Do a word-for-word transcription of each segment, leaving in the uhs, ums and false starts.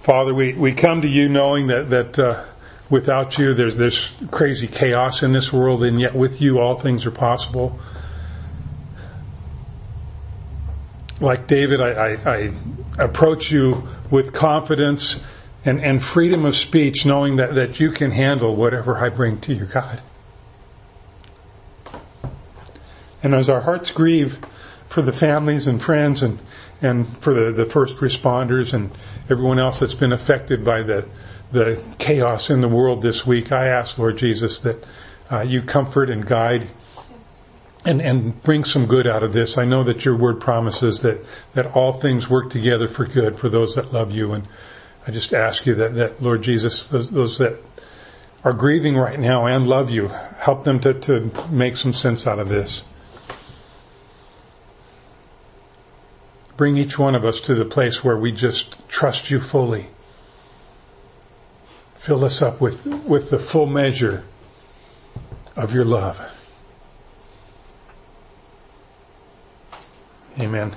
Father, we, we come to you knowing that, that uh, without you there's this crazy chaos in this world, and yet with you all things are possible. Like David, I, I, I approach you with confidence and, and freedom of speech, knowing that, that you can handle whatever I bring to you, God. And as our hearts grieve for the families and friends and, and for the, the first responders and everyone else that's been affected by the, the chaos in the world this week, I ask, Lord Jesus, that uh, you comfort and guide and, and bring some good out of this. I know that your word promises that, that all things work together for good for those that love you. And I just ask you that, that Lord Jesus, those, those that are grieving right now and love you, help them to, to make some sense out of this. Bring each one of us to the place where we just trust you fully. Fill us up with, with the full measure of your love. Amen.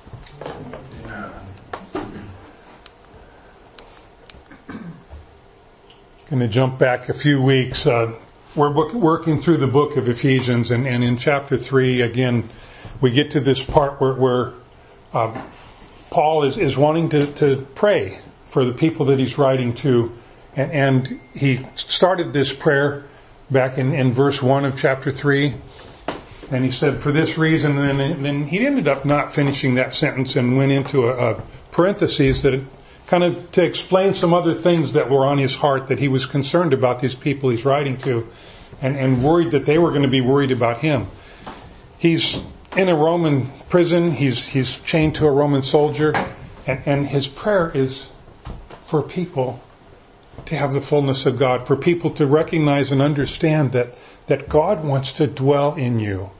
Going to jump back a few weeks. Uh, we're book, working through the book of Ephesians, and, and in chapter three, again, we get to this part where, where uh, Paul is, is wanting to, to pray for the people that he's writing to, and, and he started this prayer back in, in verse one of chapter three. And he said, for this reason, and then, then he ended up not finishing that sentence and went into a, a parentheses that kind of to explain some other things that were on his heart, that he was concerned about these people he's writing to and, and worried that they were going to be worried about him. He's in a Roman prison. He's, he's chained to a Roman soldier, and, and his prayer is for people to have the fullness of God, for people to recognize and understand that, that God wants to dwell in you.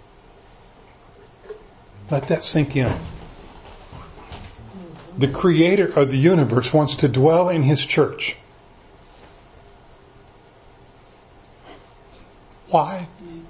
Let that sink in. The creator of the universe wants to dwell in his church. Why?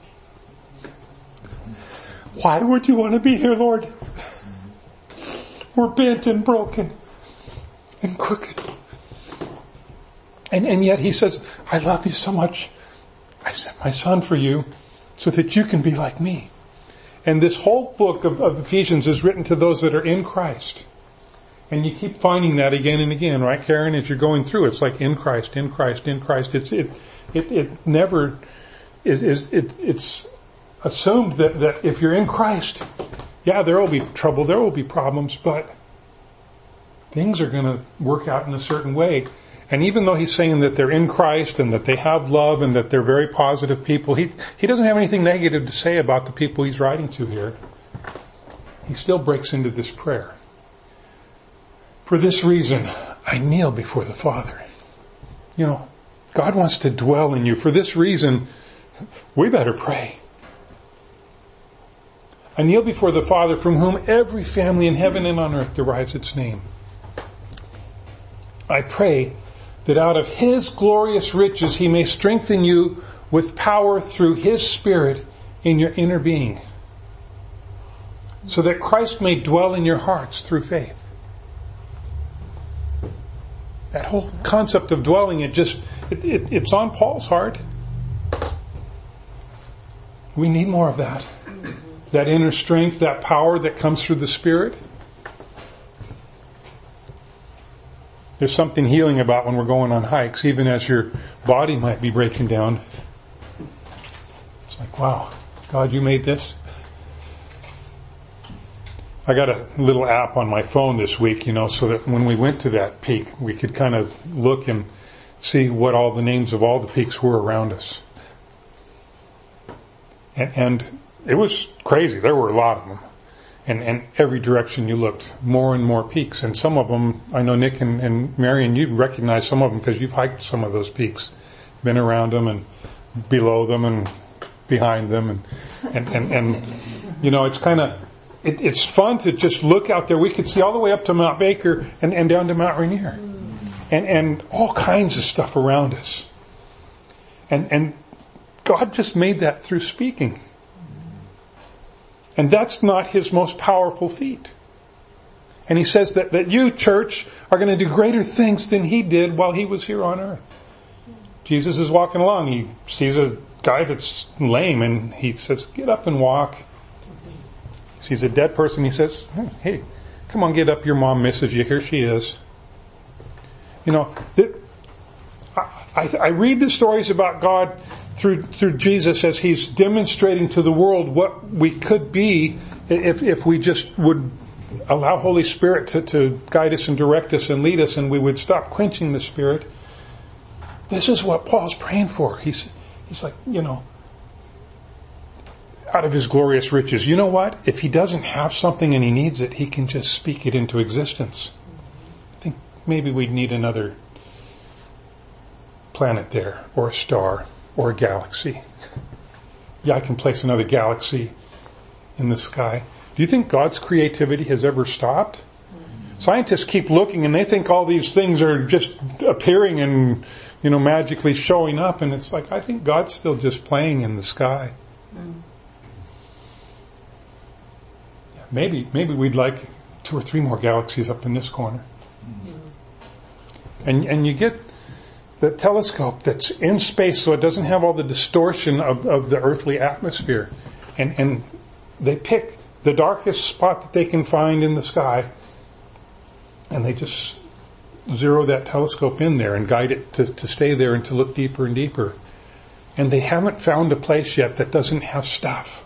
Why would you want to be here, Lord? We're bent and broken and crooked. And, and yet he says, I love you so much. I sent my son for you so that you can be like me. And this whole book of, of Ephesians is written to those that are in Christ. And you keep finding that again and again, right, Karen? As you're going through, it's like in Christ, in Christ, in Christ. It's, it, it, it never is, is, it, it's assumed that, that if you're in Christ, yeah, there will be trouble, there will be problems, but things are going to work out in a certain way. And even though he's saying that they're in Christ and that they have love and that they're very positive people, he, he doesn't have anything negative to say about the people he's writing to here. He still breaks into this prayer. For this reason, I kneel before the Father. You know, God wants to dwell in you. For this reason, we better pray. I kneel before the Father, from whom every family in heaven and on earth derives its name. I pray that out of His glorious riches He may strengthen you with power through His Spirit in your inner being, so that Christ may dwell in your hearts through faith. That whole concept of dwelling, it just, it, it, it's on Paul's heart. We need more of that. That inner strength, that power that comes through the Spirit. There's something healing about when we're going on hikes, even as your body might be breaking down. It's like, wow, God, you made this? I got a little app on my phone this week, you know, so that when we went to that peak, we could kind of look and see what all the names of all the peaks were around us. And, and it was crazy. There were a lot of them. And, and every direction you looked, more and more peaks. And some of them, I know Nick and, and Marion, you recognize some of them because you've hiked some of those peaks. Been around them and below them and behind them. And, and, and, and you know, it's kind of, it, it's fun to just look out there. We could see all the way up to Mount Baker and, and down to Mount Rainier. And, and all kinds of stuff around us. And, and God just made that through speaking. And that's not His most powerful feat. And he says that, that you, church, are going to do greater things than he did while he was here on earth. Jesus is walking along. He sees a guy that's lame and he says, get up and walk. He sees a dead person. He says, hey, come on, get up. Your mom misses you. Here she is. You know, that, I, I read the stories about God through through Jesus as he's demonstrating to the world what we could be if if we just would allow Holy Spirit to, to guide us and direct us and lead us, and we would stop quenching the Spirit. This is what Paul's praying for. He's he's like, you know, out of his glorious riches. You know what? If he doesn't have something and he needs it, he can just speak it into existence. I think maybe we'd need another planet there, or a star, or a galaxy. Yeah, I can place another galaxy in the sky. Do you think God's creativity has ever stopped? Scientists keep looking and they think all these things are just appearing and, you know, magically showing up, and it's like, I think God's still just playing in the sky. Maybe, maybe we'd like two or three more galaxies up in this corner. And, and you get the telescope that's in space, so it doesn't have all the distortion of, of the earthly atmosphere. And, and they pick the darkest spot that they can find in the sky, and they just zero that telescope in there and guide it to, to stay there and to look deeper and deeper. And they haven't found a place yet that doesn't have stuff.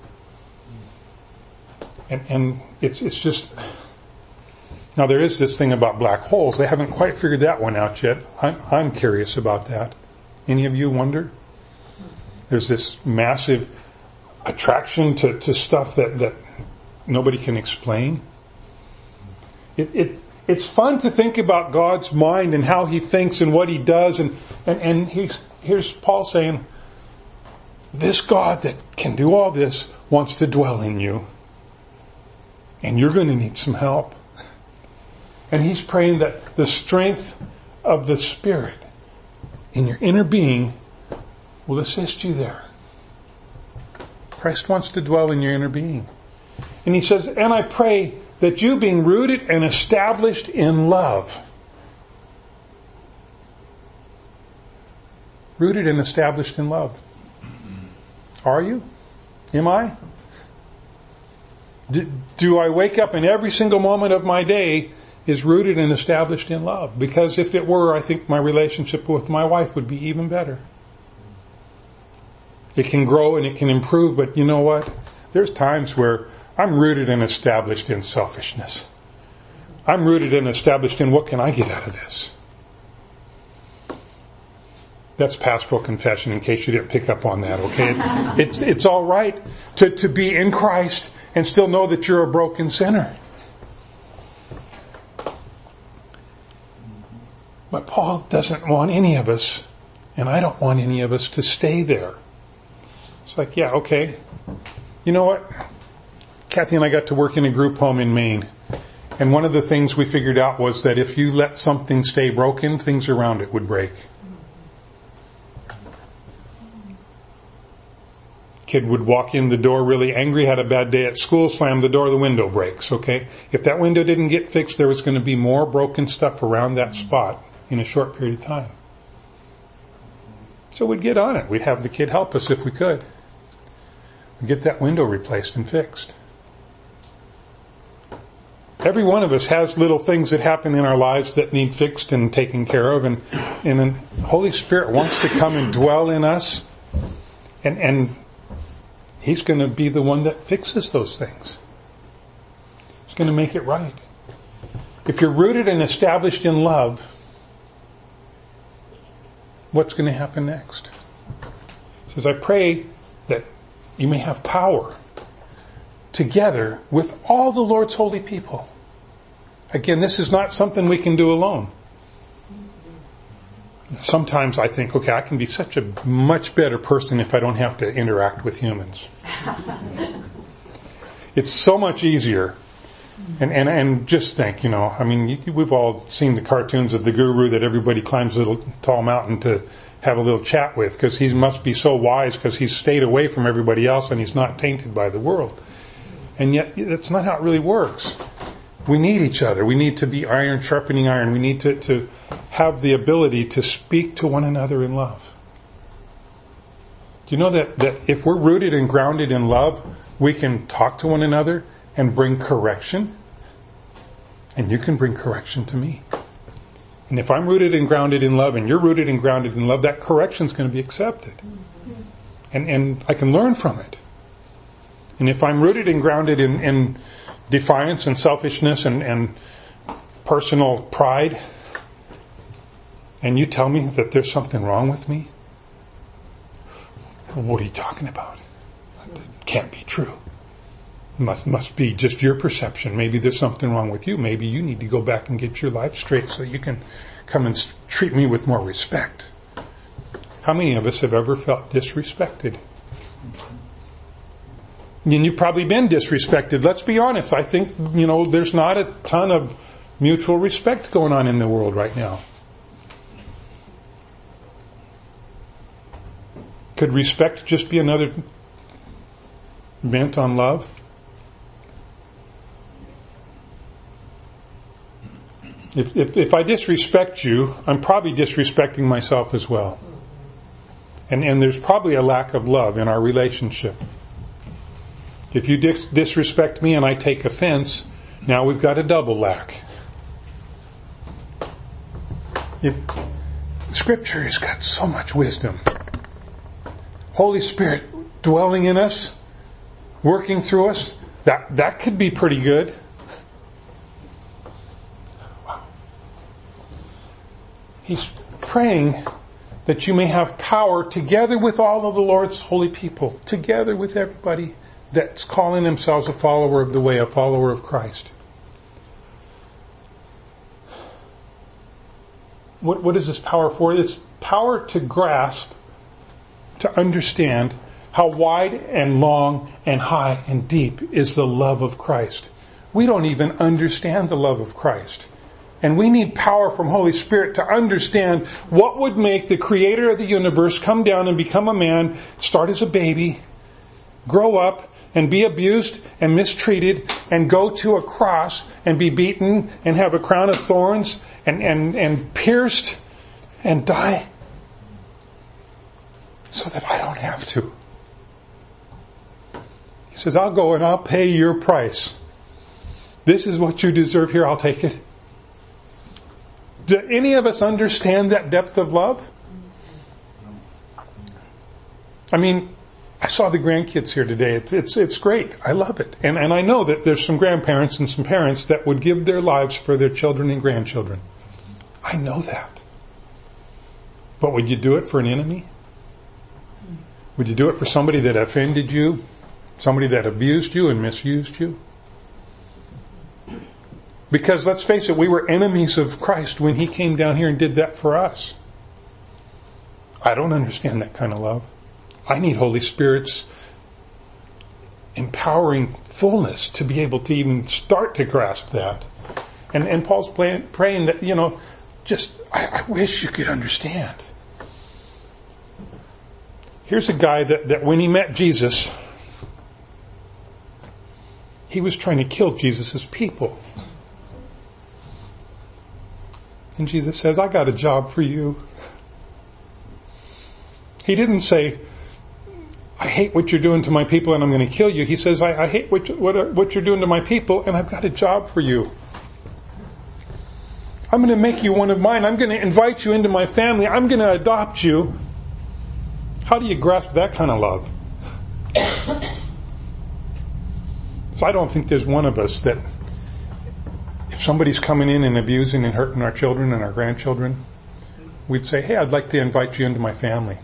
And, and it's, it's just, now there is this thing about black holes. They haven't quite figured that one out yet. I'm, I'm curious about that. Any of you wonder? There's this massive attraction to, to stuff that, that nobody can explain. It, it, it's fun to think about God's mind and how he thinks and what he does. And, and, and he's, here's Paul saying, this God that can do all this wants to dwell in you. And you're going to need some help. And he's praying that the strength of the Spirit in your inner being will assist you there. Christ wants to dwell in your inner being. And he says, and I pray that you, being rooted and established in love. Rooted and established in love. Are you? Am I? Do, do I wake up and every single moment of my day is rooted and established in love? Because if it were, I think my relationship with my wife would be even better. It can grow and it can improve, but you know what? There's times where I'm rooted and established in selfishness. I'm rooted and established in what can I get out of this? That's pastoral confession in case you didn't pick up on that, okay? It, it's, it's all right to, to be in Christ and still know that you're a broken sinner. But Paul doesn't want any of us, and I don't want any of us to stay there. It's like, yeah, okay. You know what? Kathy and I got to work in a group home in Maine. And one of the things we figured out was that if you let something stay broken, things around it would break. Kid would walk in the door really angry, had a bad day at school, slam the door, the window breaks, okay? If that window didn't get fixed, there was going to be more broken stuff around that spot in a short period of time. So we'd get on it. We'd have the kid help us if we could. We'd get that window replaced and fixed. Every one of us has little things that happen in our lives that need fixed and taken care of, and, and the Holy Spirit wants to come and dwell in us, and, and He's going to be the one that fixes those things. He's going to make it right. If you're rooted and established in love, what's going to happen next? He says, I pray that you may have power together with all the Lord's holy people. Again, this is not something we can do alone. Sometimes I think, okay, I can be such a much better person if I don't have to interact with humans. It's so much easier. And, and, and just think, you know, I mean, we've all seen the cartoons of the guru that everybody climbs a little tall mountain to have a little chat with, because he must be so wise because he's stayed away from everybody else and he's not tainted by the world. And yet, that's not how it really works. We need each other. We need to be iron sharpening iron. We need to, to have the ability to speak to one another in love. Do you know that, that if we're rooted and grounded in love, we can talk to one another and bring correction? And you can bring correction to me. And if I'm rooted and grounded in love and you're rooted and grounded in love, that correction is going to be accepted. And, and I can learn from it. And if I'm rooted and grounded in, in defiance and selfishness and, and personal pride, and you tell me that there's something wrong with me, what are you talking about? It can't be true. Must must be just your perception. Maybe there's something wrong with you. Maybe you need to go back and get your life straight so you can come and treat me with more respect. How many of us have ever felt disrespected? And you've probably been disrespected. Let's be honest. I think, you know, there's not a ton of mutual respect going on in the world right now. Could respect just be another bent on love? If, if, if I disrespect you, I'm probably disrespecting myself as well. And, and there's probably a lack of love in our relationship. If you dis- disrespect me and I take offense, now we've got a double lack. If, Scripture has got so much wisdom. Holy Spirit dwelling in us, working through us, that, that could be pretty good. He's praying that you may have power together with all of the Lord's holy people, together with everybody that's calling themselves a follower of the way, a follower of Christ. What, what is this power for? It's power to grasp, to understand how wide and long and high and deep is the love of Christ. We don't even understand the love of Christ. And we need power from Holy Spirit to understand what would make the creator of the universe come down and become a man, start as a baby, grow up and be abused and mistreated and go to a cross and be beaten and have a crown of thorns and, and, and pierced and die so that I don't have to. He says, I'll go and I'll pay your price. This is what you deserve. Here, I'll take it. Do any of us understand that depth of love? I mean, I saw the grandkids here today. It's it's, it's great. I love it. And, and I know that there's some grandparents and some parents that would give their lives for their children and grandchildren. I know that. But would you do it for an enemy? Would you do it for somebody that offended you? Somebody that abused you and misused you? Because let's face it, we were enemies of Christ when He came down here and did that for us. I don't understand that kind of love. I need Holy Spirit's empowering fullness to be able to even start to grasp that. And, and Paul's playing, praying that, you know, just, I, I wish you could understand. Here's a guy that, that when he met Jesus, he was trying to kill Jesus' people. And Jesus says, I got a job for you. He didn't say, I hate what you're doing to my people and I'm going to kill you. He says, I, I hate what, what, what you're doing to my people and I've got a job for you. I'm going to make you one of mine. I'm going to invite you into my family. I'm going to adopt you. How do you grasp that kind of love? So I don't think there's one of us that if somebody's coming in and abusing and hurting our children and our grandchildren, we'd say, hey, I'd like to invite you into my family.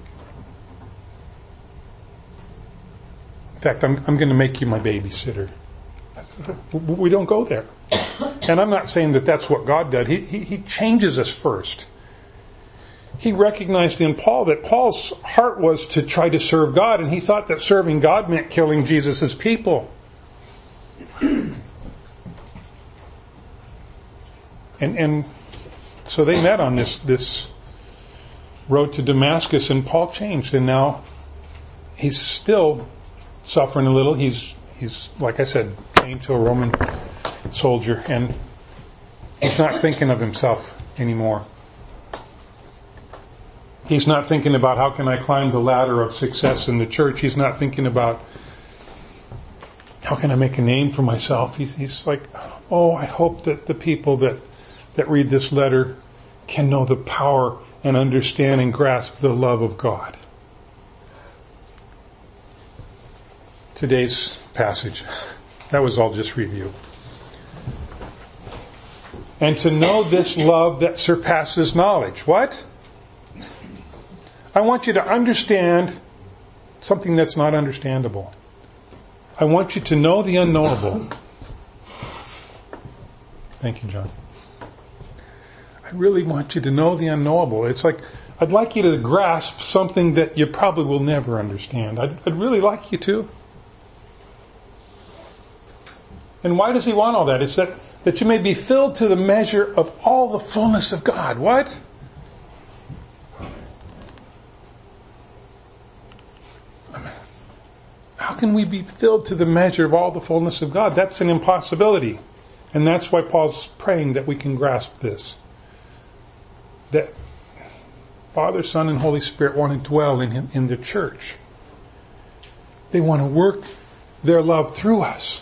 In fact, I'm, I'm going to make you my babysitter. We don't go there. And I'm not saying that that's what God did. He, he, he changes us first. He recognized in Paul that Paul's heart was to try to serve God, and he thought that serving God meant killing Jesus' people. And, and so they met on this, this road to Damascus, and Paul changed, and now he's still suffering a little. He's, he's, like I said, chained to a Roman soldier, and he's not thinking of himself anymore. He's not thinking about how can I climb the ladder of success in the church. He's not thinking about how can I make a name for myself. He's, he's like, oh, I hope that the people that, that read this letter can know the power and understand and grasp the love of God. Today's passage. That was all just review. And to know this love that surpasses knowledge. What? I want you to understand something that's not understandable. I want you to know the unknowable. Thank you, John. I really want you to know the unknowable. It's like, I'd like you to grasp something that you probably will never understand. I'd, I'd really like you to. And why does he want all that? It's that, that you may be filled to the measure of all the fullness of God. What? How can we be filled to the measure of all the fullness of God? That's an impossibility. And that's why Paul's praying that we can grasp this. That Father, Son, and Holy Spirit want to dwell in him, in the church. They want to work their love through us.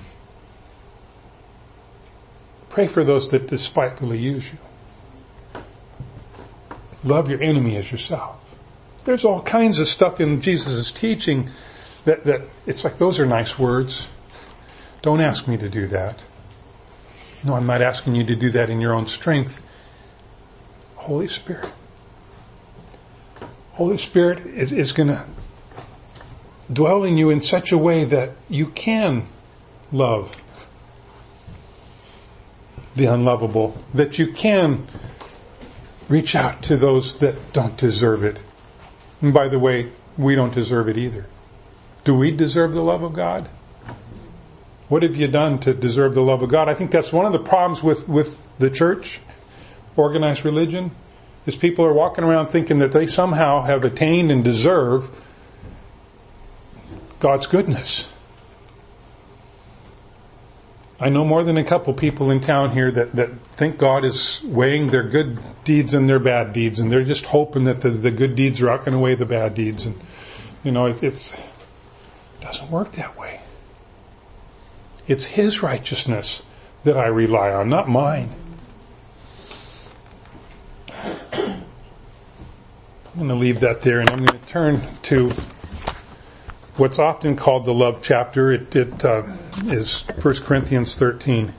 Pray for those that despitefully use you. Love your enemy as yourself. There's all kinds of stuff in Jesus' teaching that, that it's like, those are nice words. Don't ask me to do that. No, I'm not asking you to do that in your own strength. Holy Spirit. Holy Spirit is, is going to dwell in you in such a way that you can love the unlovable, that you can reach out to those that don't deserve it. And by the way, we don't deserve it either. Do we deserve the love of God? What have you done to deserve the love of God? I think that's one of the problems with, with the church, organized religion, is people are walking around thinking that they somehow have attained and deserve God's goodness. I know more than a couple people in town here that, that think God is weighing their good deeds and their bad deeds, and they're just hoping that the, the good deeds are out going to weigh the bad deeds. And, you know, it, it's, it doesn't work that way. It's His righteousness that I rely on, not mine. I'm going to leave that there, and I'm going to turn to what's often called the love chapter. It, it uh, is First Corinthians thirteen.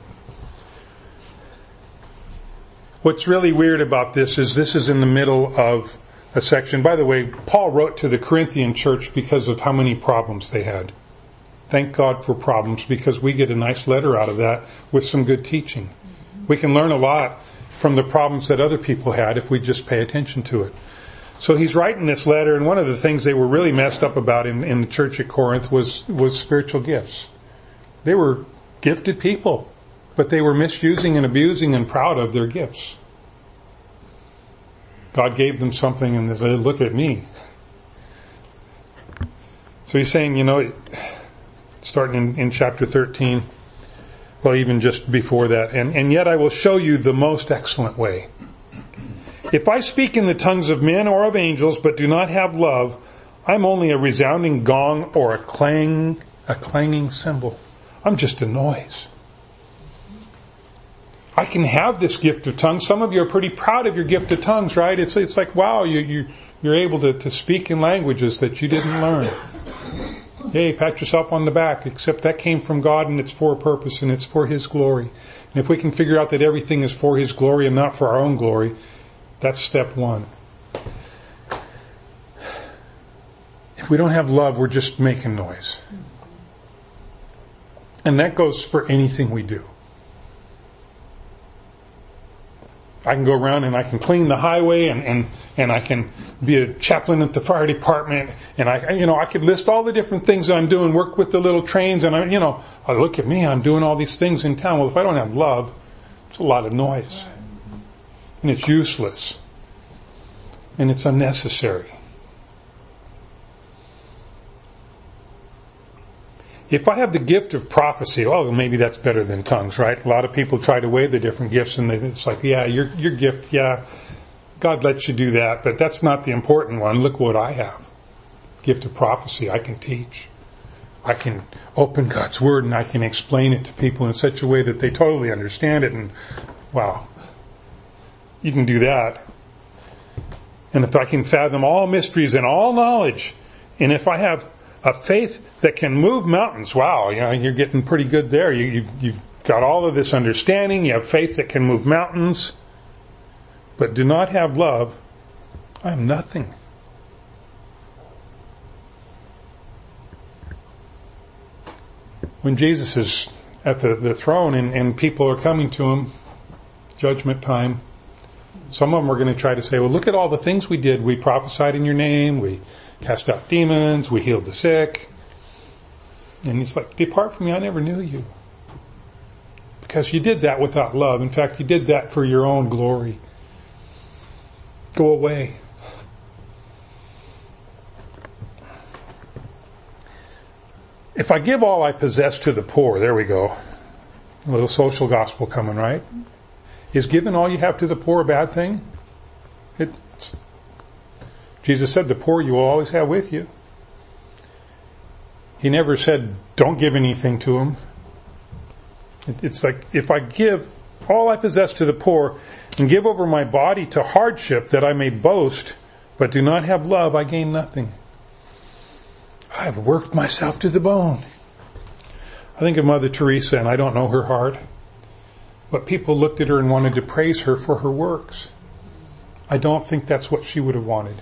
What's really weird about this is this is in the middle of a section. By the way, Paul wrote to the Corinthian church because of how many problems they had. Thank God for problems, because we get a nice letter out of that with some good teaching. We can learn a lot from the problems that other people had if we just pay attention to it. So he's writing this letter, and one of the things they were really messed up about in, in the church at Corinth was, was spiritual gifts. They were gifted people, but they were misusing and abusing and proud of their gifts. God gave them something and they said, look at me. So he's saying, you know, starting in, in chapter thirteen, well, even just before that, and, and yet I will show you the most excellent way. If I speak in the tongues of men or of angels, but do not have love, I'm only a resounding gong or a clang, a clanging cymbal. I'm just a noise. I can have this gift of tongues. Some of you are pretty proud of your gift of tongues, right? It's it's like, wow, you, you, you're able to, to speak in languages that you didn't learn. Hey, pat yourself on the back, except that came from God and it's for a purpose and it's for His glory. And if we can figure out that everything is for His glory and not for our own glory, that's step one. If we don't have love, we're just making noise. And that goes for anything we do. I can go around and I can clean the highway and, and, and I can be a chaplain at the fire department, and I, you know, I could list all the different things that I'm doing, work with the little trains, and I, you know, oh, look at me, I'm doing all these things in town. Well, if I don't have love, it's a lot of noise. And it's useless. And it's unnecessary. If I have the gift of prophecy, well, maybe that's better than tongues, right? A lot of people try to weigh the different gifts, and it's like, yeah, your your gift, yeah, God lets you do that, but that's not the important one. Look what I have. Gift of prophecy, I can teach. I can open God's Word and I can explain it to people in such a way that they totally understand it, and wow, you can do that. And if I can fathom all mysteries and all knowledge, and if I have a faith that can move mountains, wow, you know, you're getting pretty good there. You, you, you've got all of this understanding, you have faith that can move mountains, but do not have love, I am nothing. When Jesus is at the, the throne and, and people are coming to him, judgment time, some of them are going to try to say, well, look at all the things we did. We prophesied in your name, we cast out demons, we healed the sick. And he's like, depart from me, I never knew you. Because you did that without love. In fact, you did that for your own glory. Go away. If I give all I possess to the poor, there we go. A little social gospel coming, right? Is giving all you have to the poor a bad thing? It's, Jesus said the poor you will always have with you. He never said don't give anything to them. It, it's like if I give all I possess to the poor and give over my body to hardship that I may boast, but do not have love, I gain nothing. I have worked myself to the bone. I think of Mother Teresa, and I don't know her heart, but people looked at her and wanted to praise her for her works. I don't think that's what she would have wanted.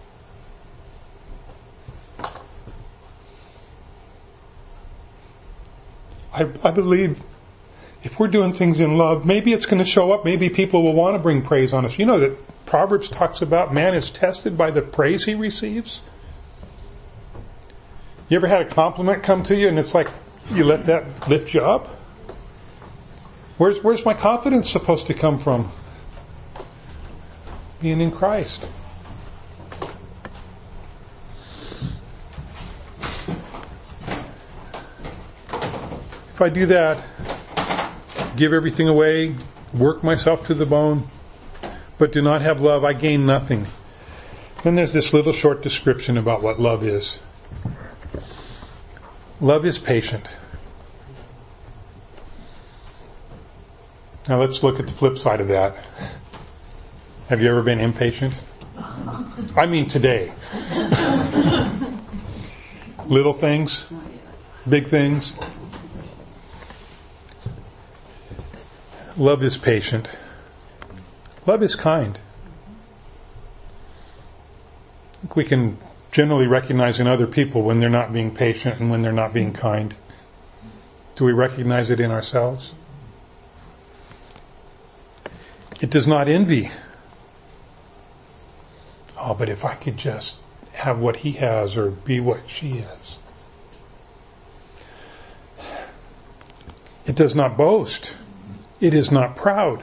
I, I believe if we're doing things in love, maybe it's going to show up. Maybe people will want to bring praise on us. You know that Proverbs talks about man is tested by the praise he receives. You ever had a compliment come to you and it's like you let that lift you up? Where's, where's my confidence supposed to come from? Being in Christ. If I do that, give everything away, work myself to the bone, but do not have love, I gain nothing. Then there's this little short description about what love is. Love is patient. Now let's look at the flip side of that. Have you ever been impatient? I mean today. Little things, big things. Love is patient. Love is kind. I think we can generally recognize in other people when they're not being patient and when they're not being kind. Do we recognize it in ourselves? It does not envy. Oh, but if I could just have what he has or be what she is. It does not boast. It is not proud.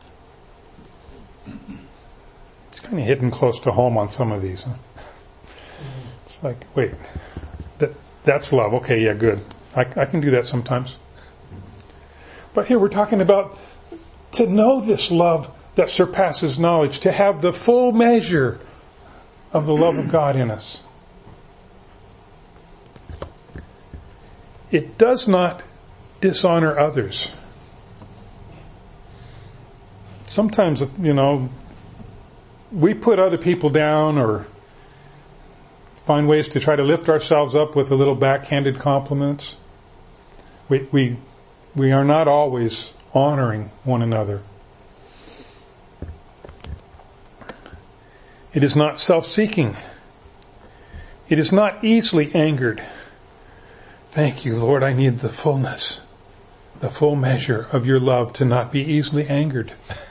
It's kind of hitting close to home on some of these, huh? It's like, wait, that that's love. Okay, yeah, good. I, I can do that sometimes. But here we're talking about to know this love that surpasses knowledge, to have the full measure of the love of God in us. It does not dishonor others. Sometimes, you know, we put other people down or find ways to try to lift ourselves up with a little backhanded compliments. We, we, we are not always honoring one another. It is not self-seeking. It is not easily angered. Thank you, Lord, I need the fullness, the full measure of your love to not be easily angered.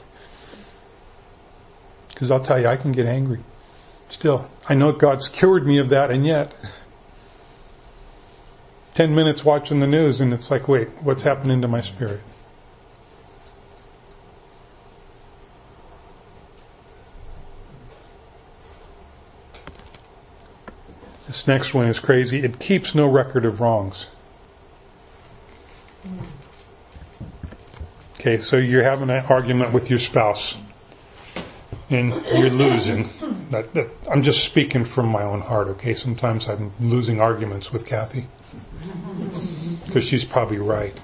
Because I'll tell you, I can get angry. Still, I know God's cured me of that, and yet ten minutes watching the news and it's like, wait, what's happening to my spirit? This next one is crazy. It keeps no record of wrongs. Okay, so you're having an argument with your spouse and you're losing. That, that, I'm just speaking from my own heart, okay? Sometimes I'm losing arguments with Kathy because she's probably right.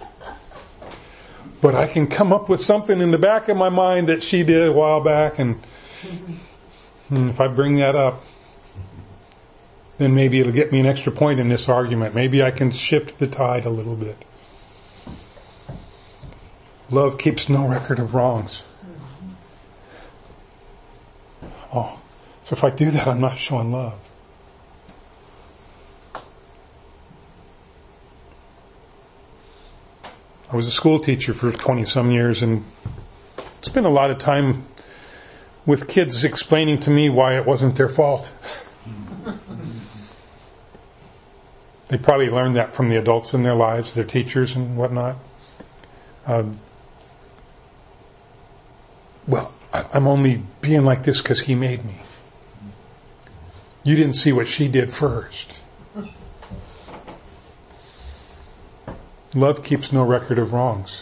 But I can come up with something in the back of my mind that she did a while back, and, and if I bring that up, then maybe it'll get me an extra point in this argument. Maybe I can shift the tide a little bit. Love keeps no record of wrongs. Oh, so if I do that, I'm not showing love. I was a school teacher for twenty some years and spent a lot of time with kids explaining to me why it wasn't their fault. They probably learned that from the adults in their lives, their teachers and whatnot. Um, well, I'm only being like this because he made me. You didn't see what she did first. Love keeps no record of wrongs.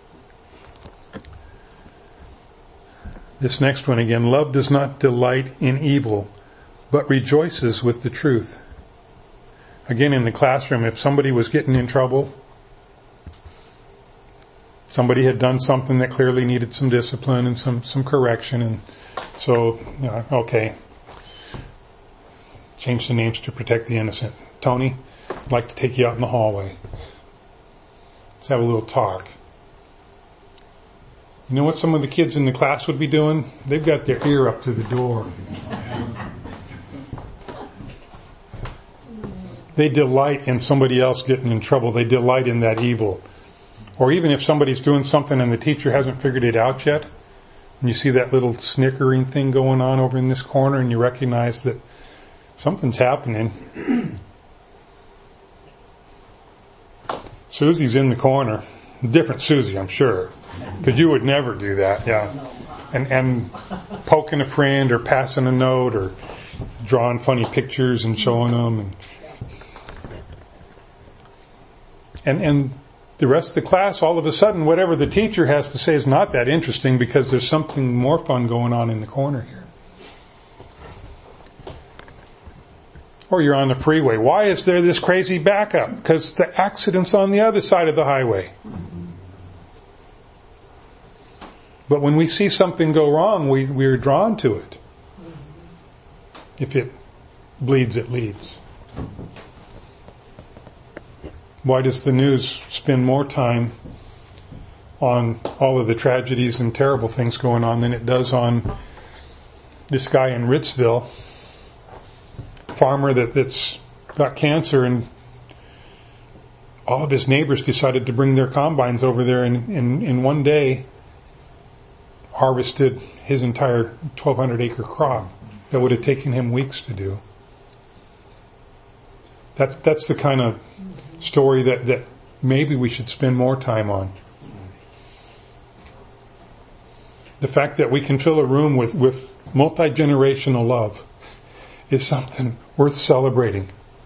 This next one again. Love does not delight in evil, but rejoices with the truth. Again, in the classroom, if somebody was getting in trouble, somebody had done something that clearly needed some discipline and some, some correction, and so, you know, okay, change the names to protect the innocent. Tony, I'd like to take you out in the hallway. Let's have a little talk. You know what some of the kids in the class would be doing? They've got their ear up to the door. They delight in somebody else getting in trouble. They delight in that evil. Or even if somebody's doing something and the teacher hasn't figured it out yet, and you see that little snickering thing going on over in this corner and you recognize that something's happening. Susie's in the corner. Different Susie, I'm sure. Because you would never do that, yeah. And, and poking a friend or passing a note or drawing funny pictures and showing them. And, and, and the rest of the class, all of a sudden, whatever the teacher has to say is not that interesting because there's something more fun going on in the corner here. Or you're on the freeway. Why is there this crazy backup? Because the accident's on the other side of the highway. But when we see something go wrong, we, we're drawn to it. If it bleeds, it leads. Why does the news spend more time on all of the tragedies and terrible things going on than it does on this guy in Ritzville, farmer that, that's got cancer, and all of his neighbors decided to bring their combines over there and in, in one day harvested his entire twelve hundred acre crop that would have taken him weeks to do. That's, that's the kind of story that, that maybe we should spend more time on. The fact that we can fill a room with, with multi-generational love is something worth celebrating.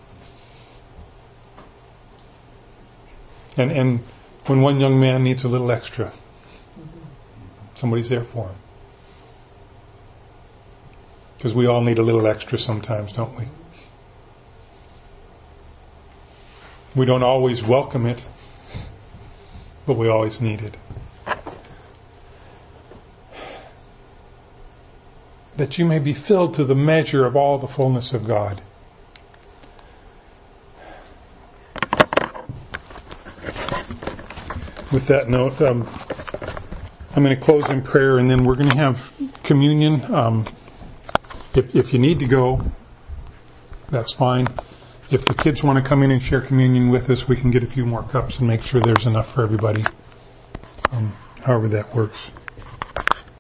And, and when one young man needs a little extra, somebody's there for him. Because we all need a little extra sometimes, don't we? We don't always welcome it, but we always need it. That you may be filled to the measure of all the fullness of God. With that note, um, I'm going to close in prayer, and then we're going to have communion. Um, if, if you need to go, that's fine. If the kids want to come in and share communion with us, we can get a few more cups and make sure there's enough for everybody. Um, however that works.